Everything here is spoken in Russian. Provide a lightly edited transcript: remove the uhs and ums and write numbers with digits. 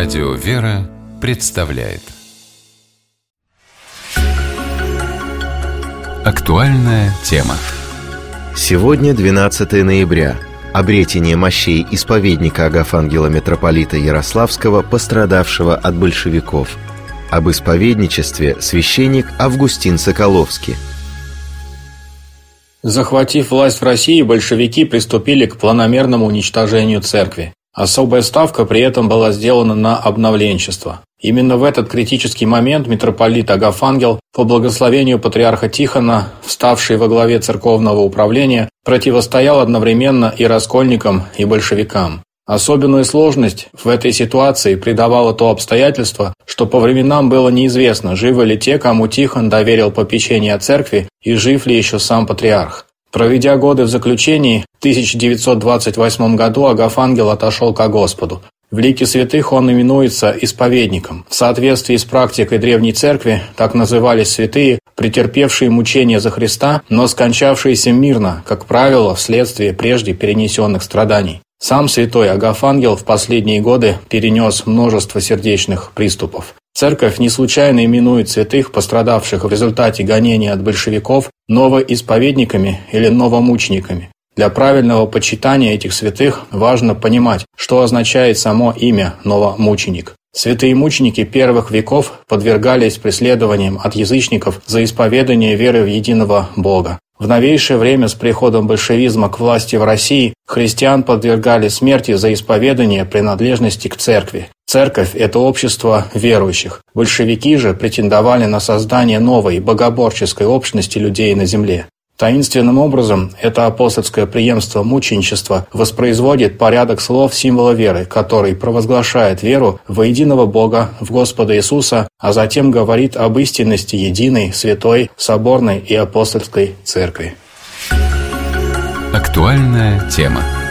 Радио «Вера» представляет актуальная тема. Сегодня 12 ноября. Обретение мощей исповедника Агафангела митрополита Ярославского, пострадавшего от большевиков. Об исповедничестве священник Августин Соколовский. Захватив власть в России, большевики приступили к планомерному уничтожению церкви. Особая ставка при этом была сделана на обновленчество. Именно в этот критический момент митрополит Агафангел, по благословению патриарха Тихона, вставший во главе церковного управления, противостоял одновременно и раскольникам, и большевикам. Особенную сложность в этой ситуации придавало то обстоятельство, что по временам было неизвестно, живы ли те, кому Тихон доверил попечение о церкви, и жив ли еще сам патриарх. Проведя годы в заключении, в 1928 году Агафангел отошел ко Господу. В лике святых он именуется исповедником. В соответствии с практикой Древней Церкви так назывались святые, претерпевшие мучения за Христа, но скончавшиеся мирно, как правило, вследствие прежде перенесенных страданий. Сам святой Агафангел в последние годы перенес множество сердечных приступов. Церковь не случайно именует святых, пострадавших в результате гонения от большевиков, новоисповедниками или новомучениками. Для правильного почитания этих святых важно понимать, что означает само имя «новомученик». Святые мученики первых веков подвергались преследованиям от язычников за исповедание веры в единого Бога. В новейшее время с приходом большевизма к власти в России христиан подвергали смерти за исповедание принадлежности к церкви. Церковь – это общество верующих. Большевики же претендовали на создание новой богоборческой общности людей на земле. Таинственным образом это апостольское преемство мученичества воспроизводит порядок слов символа веры, который провозглашает веру во единого Бога, в Господа Иисуса, а затем говорит об истинности единой, святой, соборной и апостольской церкви. Актуальная тема.